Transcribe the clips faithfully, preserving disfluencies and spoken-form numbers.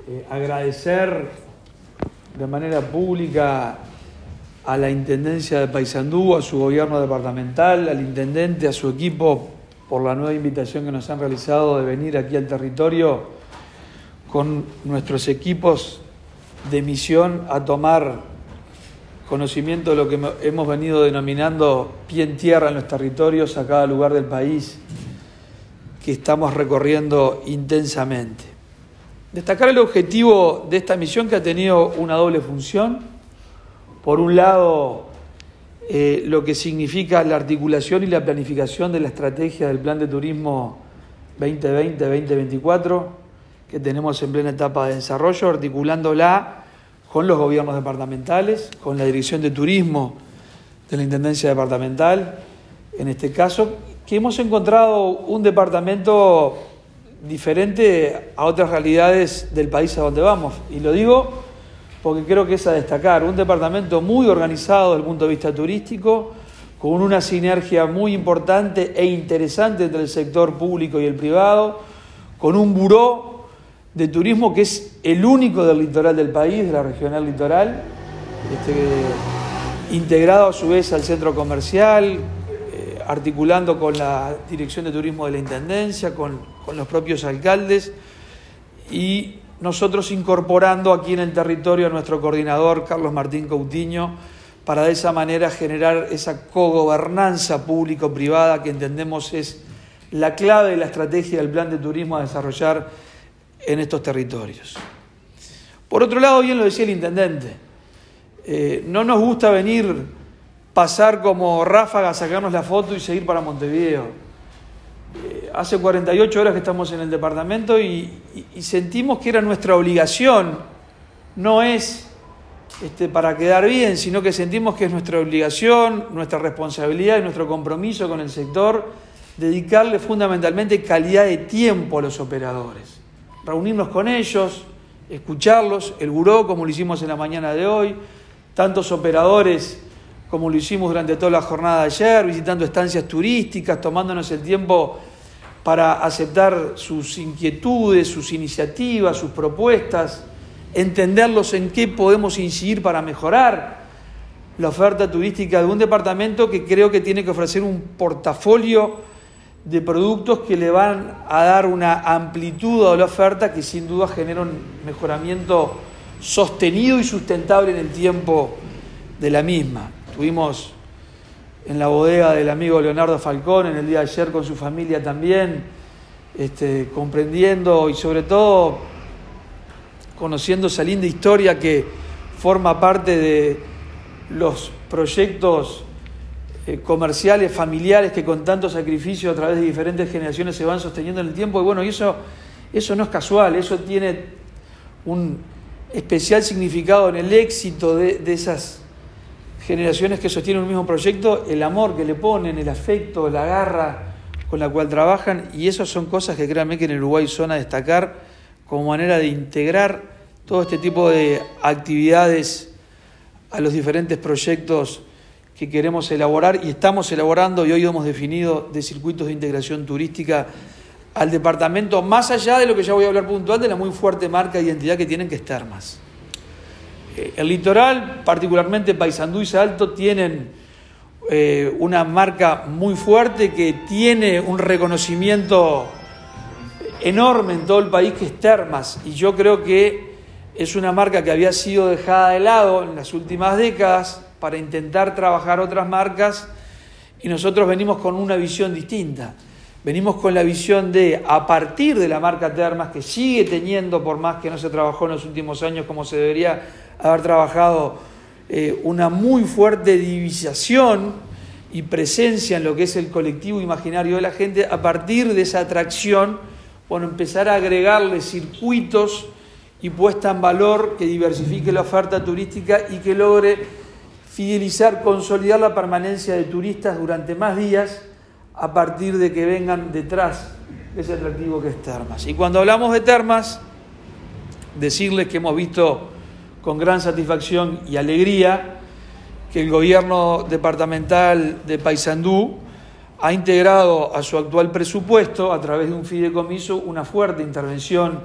eh, agradecer de manera pública a la Intendencia de Paysandú, a su gobierno departamental, al intendente, a su equipo, por la nueva invitación que nos han realizado de venir aquí al territorio con nuestros equipos de misión a tomar conocimiento de lo que hemos venido denominando pie en tierra en los territorios a cada lugar del país que estamos recorriendo intensamente. Destacar el objetivo de esta misión, que ha tenido una doble función. Por un lado, eh, lo que significa la articulación y la planificación de la estrategia del Plan de Turismo veinte veinte a veinte veinticuatro, que tenemos en plena etapa de desarrollo, articulándola con los gobiernos departamentales, con la Dirección de Turismo de la Intendencia Departamental, en este caso, que hemos encontrado un departamento diferente a otras realidades del país a donde vamos. Y lo digo porque creo que es a destacar, un departamento muy organizado desde el punto de vista turístico, con una sinergia muy importante e interesante entre el sector público y el privado, con un buró de turismo que es el único del litoral del país, de la regional litoral, este, integrado a su vez al centro comercial, eh, articulando con la Dirección de Turismo de la Intendencia, con, con los propios alcaldes, y nosotros incorporando aquí en el territorio a nuestro coordinador, Carlos Martín Coutinho, para de esa manera generar esa cogobernanza público-privada que entendemos es la clave de la estrategia del plan de turismo a desarrollar en estos territorios. Por otro lado, bien lo decía el intendente, eh, no nos gusta venir, pasar como ráfaga, sacarnos la foto y seguir para Montevideo. Eh, hace cuarenta y ocho horas que estamos en el departamento y, y, y sentimos que era nuestra obligación, no es este, para quedar bien, sino que sentimos que es nuestra obligación, nuestra responsabilidad y nuestro compromiso con el sector, dedicarle fundamentalmente calidad de tiempo a los operadores. Reunirnos con ellos, escucharlos, el buró como lo hicimos en la mañana de hoy, tantos operadores como lo hicimos durante toda la jornada de ayer, visitando estancias turísticas, tomándonos el tiempo para aceptar sus inquietudes, sus iniciativas, sus propuestas, entenderlos en qué podemos incidir para mejorar la oferta turística de un departamento que creo que tiene que ofrecer un portafolio de productos que le van a dar una amplitud a la oferta que sin duda genera un mejoramiento sostenido y sustentable en el tiempo de la misma. Estuvimos en la bodega del amigo Leonardo Falcón en el día de ayer con su familia también, este, comprendiendo y sobre todo conociendo esa linda historia que forma parte de los proyectos eh, comerciales, familiares, que con tanto sacrificio a través de diferentes generaciones se van sosteniendo en el tiempo. Y bueno, y eso, eso no es casual, eso tiene un especial significado en el éxito de, de esas generaciones que sostienen un mismo proyecto, el amor que le ponen, el afecto, la garra con la cual trabajan, y esas son cosas que créanme que en el Uruguay son a destacar como manera de integrar todo este tipo de actividades a los diferentes proyectos que queremos elaborar y estamos elaborando, y hoy hemos definido de circuitos de integración turística al departamento, más allá de lo que ya voy a hablar puntual, de la muy fuerte marca de identidad que tienen, que es Termas. El litoral, particularmente Paysandú y Salto, tienen eh, una marca muy fuerte que tiene un reconocimiento enorme en todo el país, que es Termas, y yo creo que es una marca que había sido dejada de lado en las últimas décadas para intentar trabajar otras marcas, y nosotros venimos con una visión distinta. Venimos con la visión de, a partir de la marca Termas, que sigue teniendo, por más que no se trabajó en los últimos años como se debería haber trabajado, eh, una muy fuerte divisación y presencia en lo que es el colectivo imaginario de la gente, a partir de esa atracción, bueno, empezar a agregarle circuitos y puesta en valor que diversifique la oferta turística y que logre fidelizar, consolidar la permanencia de turistas durante más días a partir de que vengan detrás de ese atractivo que es Termas. Y cuando hablamos de Termas, decirles que hemos visto con gran satisfacción y alegría que el gobierno departamental de Paysandú ha integrado a su actual presupuesto, a través de un fideicomiso, una fuerte intervención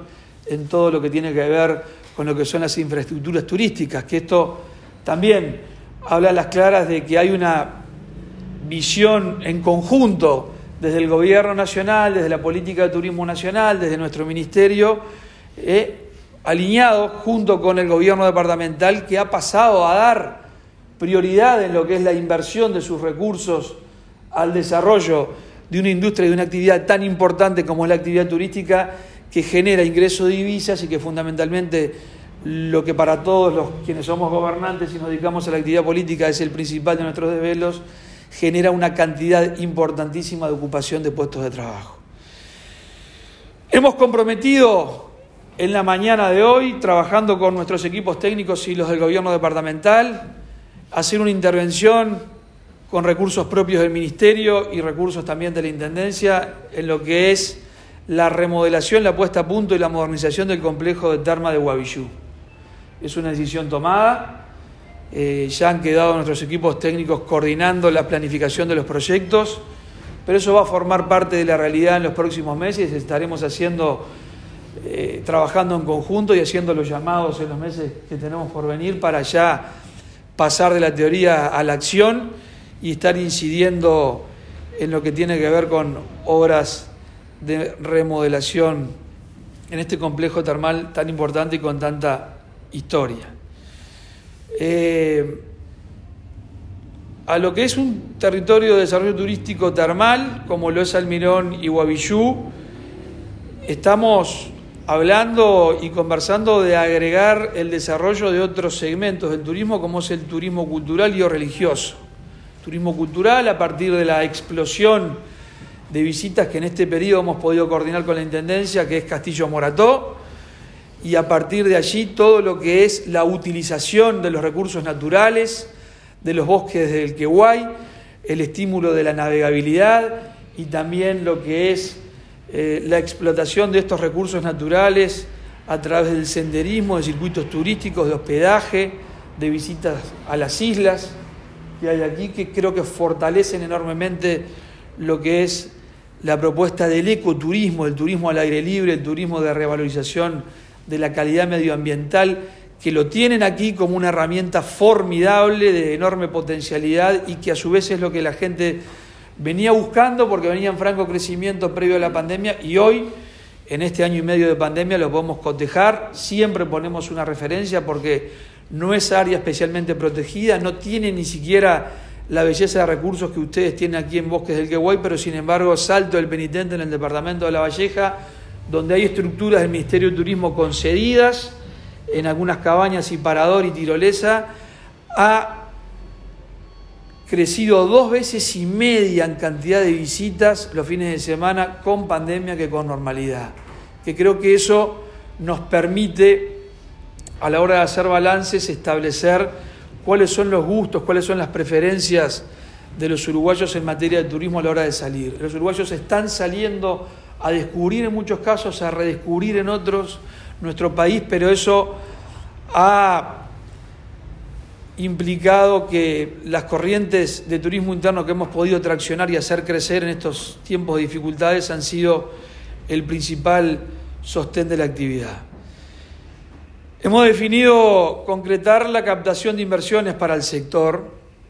en todo lo que tiene que ver con lo que son las infraestructuras turísticas, que esto también habla a las claras de que hay una visión en conjunto desde el Gobierno Nacional, desde la Política de Turismo Nacional, desde nuestro Ministerio, eh, alineado junto con el Gobierno Departamental, que ha pasado a dar prioridad en lo que es la inversión de sus recursos al desarrollo de una industria y de una actividad tan importante como es la actividad turística, que genera ingresos de divisas y que fundamentalmente lo que para todos los quienes somos gobernantes y nos dedicamos a la actividad política es el principal de nuestros desvelos, genera una cantidad importantísima de ocupación de puestos de trabajo. Hemos comprometido en la mañana de hoy, trabajando con nuestros equipos técnicos y los del gobierno departamental, hacer una intervención con recursos propios del Ministerio y recursos también de la Intendencia en lo que es la remodelación, la puesta a punto y la modernización del complejo de termas de Guavillú. Es una decisión tomada, eh, ya han quedado nuestros equipos técnicos coordinando la planificación de los proyectos, pero eso va a formar parte de la realidad en los próximos meses. Estaremos haciendo, eh, trabajando en conjunto y haciendo los llamados en los meses que tenemos por venir para ya pasar de la teoría a la acción y estar incidiendo en lo que tiene que ver con obras de remodelación en este complejo termal tan importante y con tanta historia. Eh, a lo que es un territorio de desarrollo turístico termal, como lo es Almirón y Guavillú, estamos hablando y conversando de agregar el desarrollo de otros segmentos del turismo, como es el turismo cultural y o religioso. Turismo cultural, a partir de la explosión de visitas que en este periodo hemos podido coordinar con la Intendencia, que es Castillo Morató, y a partir de allí todo lo que es la utilización de los recursos naturales, de los bosques del Quehuay, el estímulo de la navegabilidad y también lo que es eh, la explotación de estos recursos naturales a través del senderismo, de circuitos turísticos, de hospedaje, de visitas a las islas que hay aquí, que creo que fortalecen enormemente lo que es la propuesta del ecoturismo, el turismo al aire libre, el turismo de revalorización de la calidad medioambiental, que lo tienen aquí como una herramienta formidable de enorme potencialidad y que a su vez es lo que la gente venía buscando porque venía en franco crecimiento previo a la pandemia y hoy, en este año y medio de pandemia, lo podemos cotejar. Siempre ponemos una referencia porque no es área especialmente protegida, no tiene ni siquiera la belleza de recursos que ustedes tienen aquí en Bosques del Quehuay, pero sin embargo Salto del Penitente en el departamento de La Valleja, donde hay estructuras del Ministerio de Turismo concedidas, en algunas cabañas y parador y tirolesa, ha crecido dos veces y media en cantidad de visitas los fines de semana con pandemia que con normalidad. Que creo que eso nos permite, a la hora de hacer balances, establecer cuáles son los gustos, cuáles son las preferencias de los uruguayos en materia de turismo a la hora de salir. Los uruguayos están saliendo a descubrir en muchos casos, a redescubrir en otros nuestro país, pero eso ha implicado que las corrientes de turismo interno que hemos podido traccionar y hacer crecer en estos tiempos de dificultades han sido el principal sostén de la actividad. Hemos definido concretar la captación de inversiones para el sector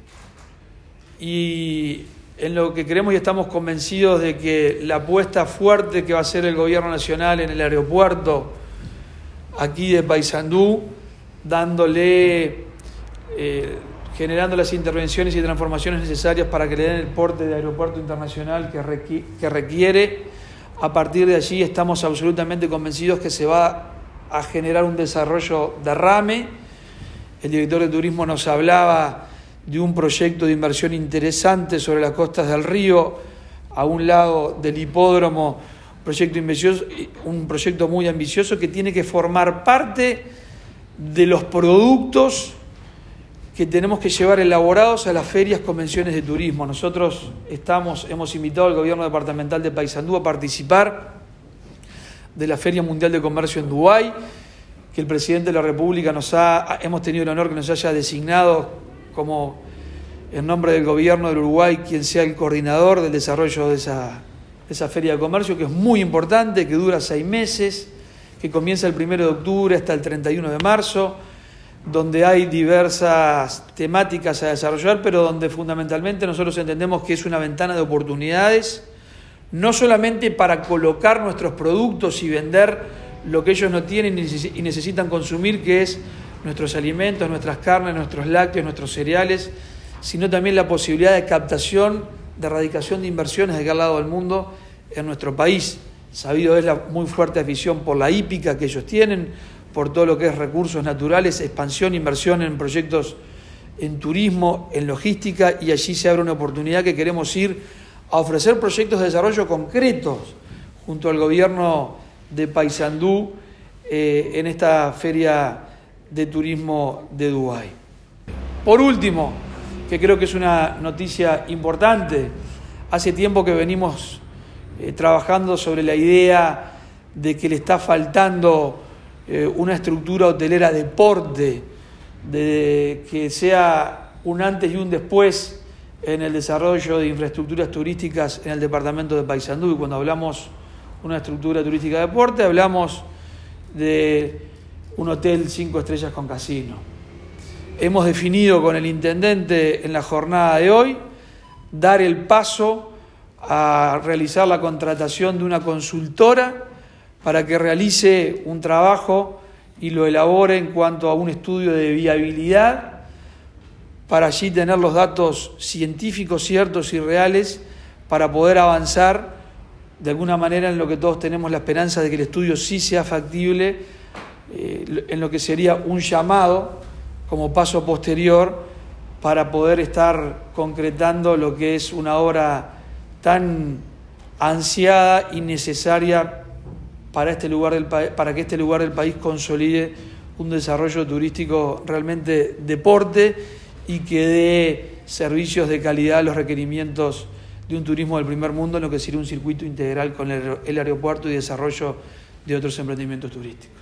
y en lo que creemos y estamos convencidos de que la apuesta fuerte que va a hacer el Gobierno Nacional en el aeropuerto aquí de Paysandú, dándole, eh, generando las intervenciones y transformaciones necesarias para que le den el porte de aeropuerto internacional que requiere, que requiere. A partir de allí estamos absolutamente convencidos que se va a generar un desarrollo derrame. El director de turismo nos hablaba de un proyecto de inversión interesante sobre las costas del río, a un lado del hipódromo, proyecto ambicioso, un proyecto muy ambicioso que tiene que formar parte de los productos que tenemos que llevar elaborados a las ferias, convenciones de turismo. Nosotros estamos, hemos invitado al gobierno departamental de Paysandú a participar de la Feria Mundial de Comercio en Dubái, que el presidente de la República nos ha, hemos tenido el honor que nos haya designado como, en nombre del gobierno del Uruguay, quien sea el coordinador del desarrollo de esa, de esa Feria de Comercio, que es muy importante, que dura seis meses, que comienza el primero de octubre hasta el treinta y uno de marzo, donde hay diversas temáticas a desarrollar, pero donde fundamentalmente nosotros entendemos que es una ventana de oportunidades, no solamente para colocar nuestros productos y vender lo que ellos no tienen y necesitan consumir, que es nuestros alimentos, nuestras carnes, nuestros lácteos, nuestros cereales, sino también la posibilidad de captación, de erradicación de inversiones de cada lado del mundo en nuestro país. Sabido es la muy fuerte afición por la hípica que ellos tienen, por todo lo que es recursos naturales, expansión, inversión en proyectos en turismo, en logística, y allí se abre una oportunidad que queremos ir a ofrecer proyectos de desarrollo concretos junto al gobierno de Paysandú eh, en esta feria de turismo de Dubái. Por último, que creo que es una noticia importante, hace tiempo que venimos eh, trabajando sobre la idea de que le está faltando eh, una estructura hotelera de porte, de que sea un antes y un después en el desarrollo de infraestructuras turísticas en el departamento de Paysandú. Y cuando hablamos de una estructura turística de porte, hablamos de un hotel cinco estrellas con casino. Hemos definido con el intendente en la jornada de hoy dar el paso a realizar la contratación de una consultora para que realice un trabajo y lo elabore en cuanto a un estudio de viabilidad, para allí tener los datos científicos ciertos y reales para poder avanzar de alguna manera en lo que todos tenemos la esperanza de que el estudio sí sea factible, eh, en lo que sería un llamado como paso posterior para poder estar concretando lo que es una obra tan ansiada y necesaria para este lugar del pa- para que este lugar del país consolide un desarrollo turístico realmente de porte y que dé servicios de calidad a los requerimientos de un turismo del primer mundo, en lo que sería un circuito integral con el, el aeropuerto y desarrollo de otros emprendimientos turísticos.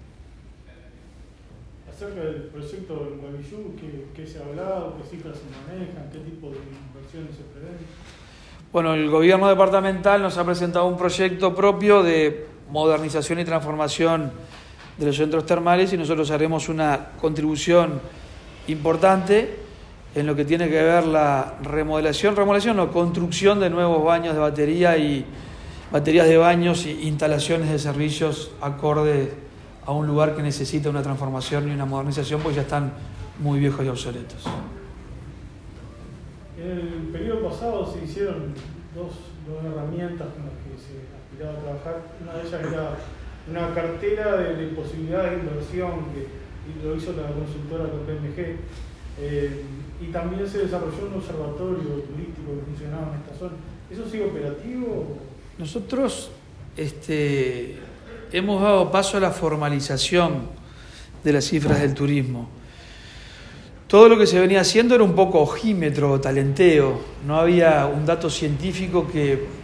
Acerca del proyecto del Guavillú, ¿qué, qué se ha hablado? ¿Qué cifras se manejan? ¿Qué tipo de inversiones se prevén? Bueno, el gobierno departamental nos ha presentado un proyecto propio de modernización y transformación de los centros termales y nosotros haremos una contribución importante en lo que tiene que ver la remodelación, remodelación o construcción de nuevos baños de batería y baterías de baños e instalaciones de servicios acorde a un lugar que necesita una transformación y una modernización, porque ya están muy viejos y obsoletos. En el periodo pasado se hicieron dos, dos herramientas con las que se aspiraba a trabajar. Una de ellas era una cartera de, de posibilidades de inversión que y lo hizo la consultora K P M G, eh, y también se desarrolló un observatorio turístico que funcionaba en esta zona. ¿Eso sigue operativo? Nosotros este, hemos dado paso a la formalización de las cifras del turismo. Todo lo que se venía haciendo era un poco ojímetro, talenteo, no había un dato científico que eh,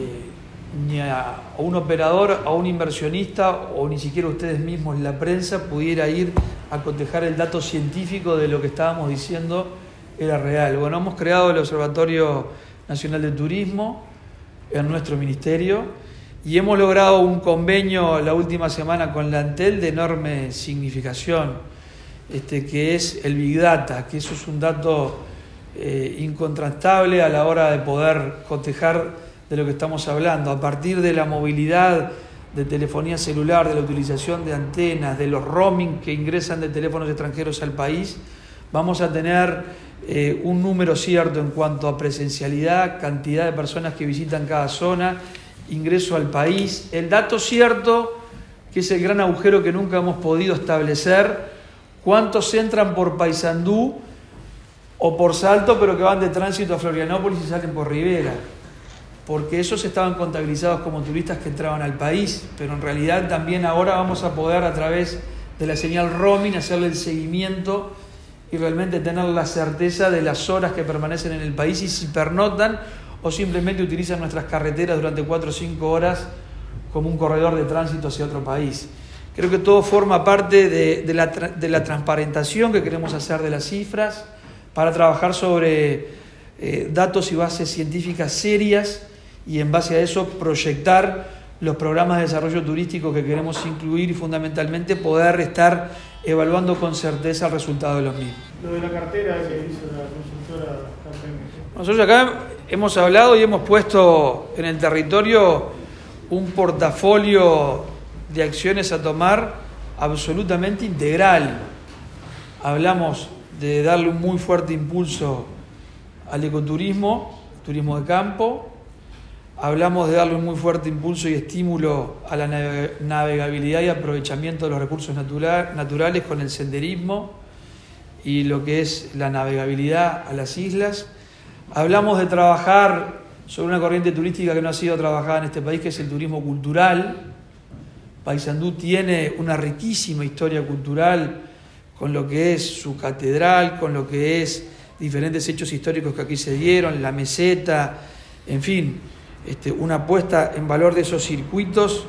ni a un operador, a un inversionista o ni siquiera ustedes mismos, la prensa, pudiera ir a cotejar el dato científico de lo que estábamos diciendo era real. Bueno, hemos creado el Observatorio Nacional de Turismo en nuestro ministerio y hemos logrado un convenio la última semana con la ANTEL de enorme significación, este, que es el Big Data, que eso es un dato eh, incontrastable a la hora de poder cotejar de lo que estamos hablando, a partir de la movilidad de telefonía celular, de la utilización de antenas, de los roaming que ingresan de teléfonos extranjeros al país, vamos a tener eh, un número cierto en cuanto a presencialidad, cantidad de personas que visitan cada zona, ingreso al país, el dato cierto, que es el gran agujero que nunca hemos podido establecer, cuántos entran por Paysandú o por Salto, pero que van de tránsito a Florianópolis y salen por Rivera, porque esos estaban contabilizados como turistas que entraban al país, pero en realidad también ahora vamos a poder a través de la señal roaming hacerle el seguimiento y realmente tener la certeza de las horas que permanecen en el país y si pernotan o simplemente utilizan nuestras carreteras durante cuatro o cinco horas como un corredor de tránsito hacia otro país. Creo que todo forma parte de, de, la, de la transparentación que queremos hacer de las cifras para trabajar sobre eh, datos y bases científicas serias y en base a eso proyectar los programas de desarrollo turístico que queremos incluir y fundamentalmente poder estar evaluando con certeza el resultado de los mismos. Lo de la cartera que hizo la consultora Carpenter. Nosotros acá hemos hablado y hemos puesto en el territorio un portafolio de acciones a tomar absolutamente integral. Hablamos de darle un muy fuerte impulso al ecoturismo, turismo de campo. Hablamos de darle un muy fuerte impulso y estímulo a la navegabilidad y aprovechamiento de los recursos natura- naturales con el senderismo y lo que es la navegabilidad a las islas. Hablamos de trabajar sobre una corriente turística que no ha sido trabajada en este país, que es el turismo cultural. Paysandú tiene una riquísima historia cultural con lo que es su catedral, con lo que es diferentes hechos históricos que aquí se dieron, la meseta, en fin, este, una puesta en valor de esos circuitos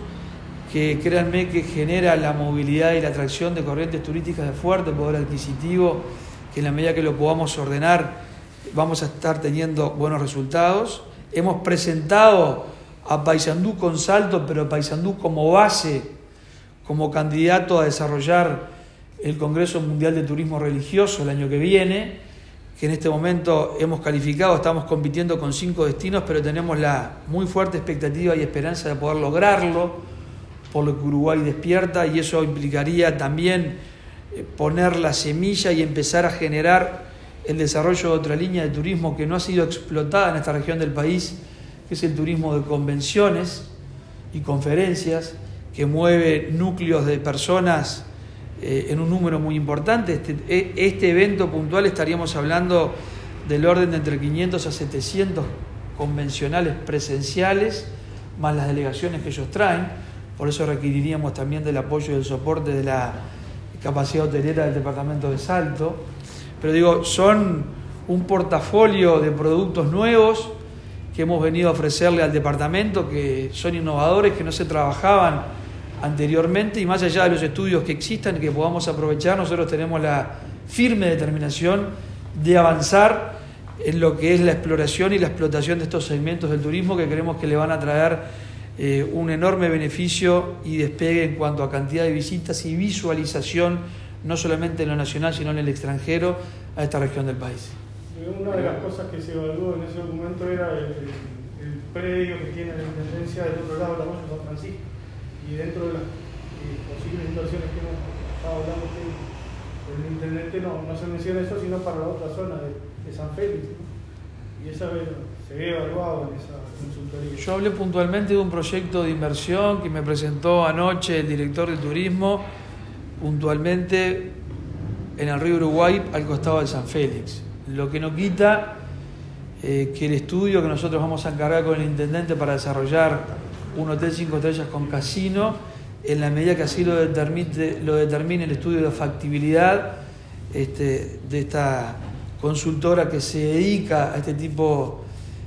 que créanme que genera la movilidad y la atracción de corrientes turísticas de fuerte poder adquisitivo, que en la medida que lo podamos ordenar vamos a estar teniendo buenos resultados. Hemos presentado a Paysandú con Salto, pero Paysandú como base, como candidato a desarrollar el Congreso Mundial de Turismo Religioso el año que viene, que en este momento hemos calificado, estamos compitiendo con cinco destinos, pero tenemos la muy fuerte expectativa y esperanza de poder lograrlo, por lo que Uruguay despierta, y eso implicaría también poner la semilla y empezar a generar el desarrollo de otra línea de turismo que no ha sido explotada en esta región del país, que es el turismo de convenciones y conferencias, que mueve núcleos de personas eh, en un número muy importante. Este, este evento puntual estaríamos hablando del orden de entre quinientos a setecientos convencionales presenciales, más las delegaciones que ellos traen. Por eso requeriríamos también del apoyo y del soporte de la capacidad hotelera del departamento de Salto. Pero digo, son un portafolio de productos nuevos que hemos venido a ofrecerle al departamento, que son innovadores, que no se trabajaban anteriormente, y más allá de los estudios que existan y que podamos aprovechar, nosotros tenemos la firme determinación de avanzar en lo que es la exploración y la explotación de estos segmentos del turismo, que creemos que le van a traer eh, un enorme beneficio y despegue en cuanto a cantidad de visitas y visualización, no solamente en lo nacional, sino en el extranjero, a esta región del país. Una de las cosas que se evaluó en ese documento era el, el predio que tiene la Intendencia del otro lado de la Malla de San Francisco, y dentro de las eh, posibles inversiones que hemos estado hablando con el Intendente no, no se menciona eso, sino para la otra zona de, de San Félix, ¿no? Y esa se ve evaluado en esa consultoría. Yo hablé puntualmente de un proyecto de inversión que me presentó anoche el director de turismo, puntualmente en el río Uruguay, al costado de San Félix. Lo que no quita eh, que el estudio que nosotros vamos a encargar con el intendente para desarrollar un hotel cinco estrellas con casino, en la medida que así lo determine, lo determine el estudio de factibilidad este, de esta consultora que se dedica a este tipo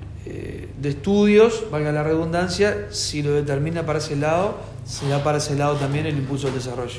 eh, de estudios, valga la redundancia, si lo determina para ese lado, se da para ese lado también el impulso del desarrollo.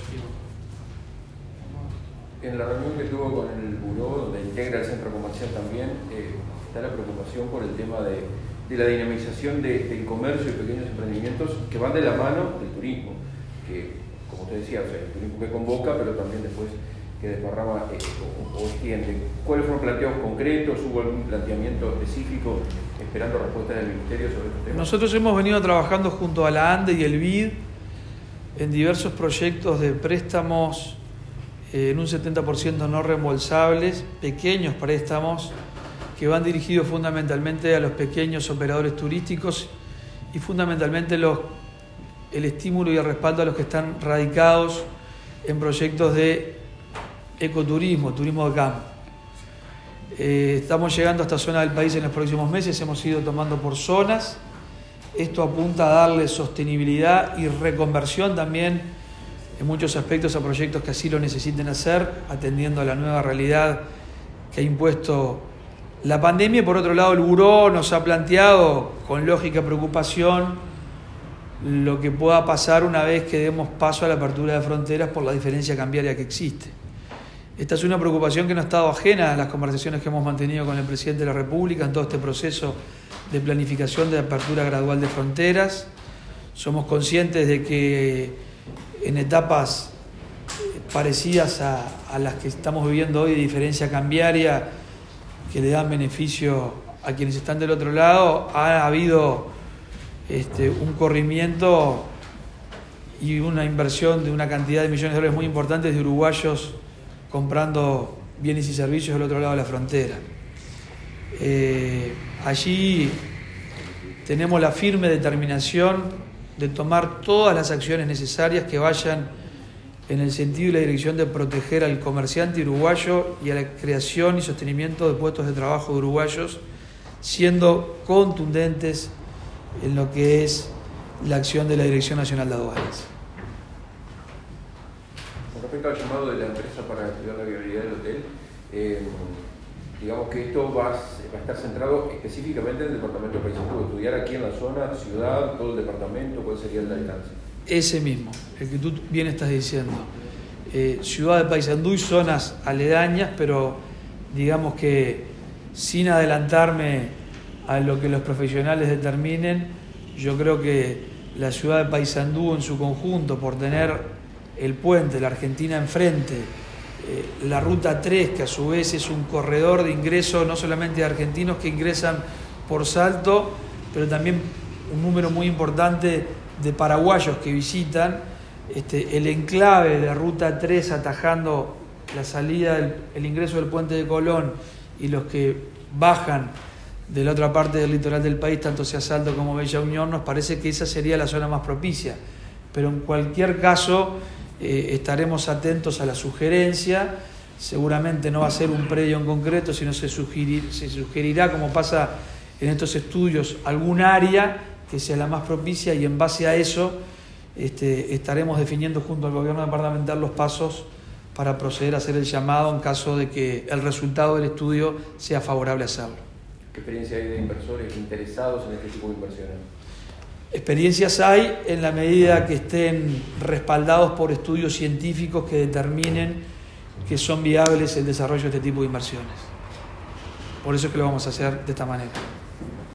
En la reunión que tuvo con el Buró, donde integra el centro comercial también, eh, está la preocupación por el tema de, de la dinamización de, del comercio y pequeños emprendimientos que van de la mano del turismo, que, como usted decía, o sea, el turismo que convoca, pero también después que desparrama eh, o, o extiende. ¿Cuáles fueron planteos concretos? ¿Hubo algún planteamiento específico esperando respuestas del Ministerio sobre estos temas? Nosotros hemos venido trabajando junto a la ANDE y el B I D en diversos proyectos de préstamos en un setenta por ciento no reembolsables, pequeños préstamos que van dirigidos fundamentalmente a los pequeños operadores turísticos y fundamentalmente los, el estímulo y el respaldo a los que están radicados en proyectos de ecoturismo, turismo de campo. Eh, estamos llegando a esta zona del país en los próximos meses, hemos ido tomando por zonas. Esto apunta a darle sostenibilidad y reconversión también en muchos aspectos a proyectos que así lo necesiten hacer, atendiendo a la nueva realidad que ha impuesto la pandemia. Por otro lado, el Buró nos ha planteado con lógica preocupación lo que pueda pasar una vez que demos paso a la apertura de fronteras por la diferencia cambiaria que existe. Esta es una preocupación que no ha estado ajena a las conversaciones que hemos mantenido con el presidente de la República en todo este proceso de planificación de apertura gradual de fronteras. somos conscientes de que en etapas parecidas a, a las que estamos viviendo hoy de diferencia cambiaria, que le dan beneficio a quienes están del otro lado, ha habido este, un corrimiento y una inversión de una cantidad de millones de dólares muy importantes de uruguayos comprando bienes y servicios del otro lado de la frontera. Eh, allí tenemos la firme determinación de tomar todas las acciones necesarias que vayan en el sentido y la dirección de proteger al comerciante uruguayo y a la creación y sostenimiento de puestos de trabajo de uruguayos, siendo contundentes en lo que es la acción de la Dirección Nacional de Aduanas. Con respecto al llamado de la empresa para estudiar la viabilidad del hotel, eh, digamos que esto va a, va a estar centrado específicamente en el departamento de Paysandú, estudiar aquí en la zona, ciudad, todo el departamento, ¿cuál sería el alcance? Ese mismo, el que tú bien estás diciendo. Eh, ciudad de Paysandú y zonas aledañas, pero digamos que sin adelantarme a lo que los profesionales determinen, yo creo que la ciudad de Paysandú en su conjunto, por tener el puente, la Argentina enfrente, eh, la ruta tres, que a su vez es un corredor de ingreso no solamente de argentinos que ingresan por Salto, pero también un número muy importante de paraguayos que visitan, este, el enclave de ruta tres atajando la salida, del, el ingreso del puente de Colón y los que bajan de la otra parte del litoral del país, tanto sea Salto como Bella Unión, nos parece que esa sería la zona más propicia. Pero en cualquier caso eh, estaremos atentos a la sugerencia. Seguramente no va a ser un predio en concreto, sino se, sugerir, se sugerirá, como pasa en estos estudios, algún área que sea la más propicia, y en base a eso este, estaremos definiendo junto al gobierno departamental los pasos para proceder a hacer el llamado en caso de que el resultado del estudio sea favorable a hacerlo. ¿Qué experiencia hay de inversores interesados en este tipo de inversiones? Experiencias hay en la medida que estén respaldados por estudios científicos que determinen que son viables el desarrollo de este tipo de inversiones. Por eso es que lo vamos a hacer de esta manera.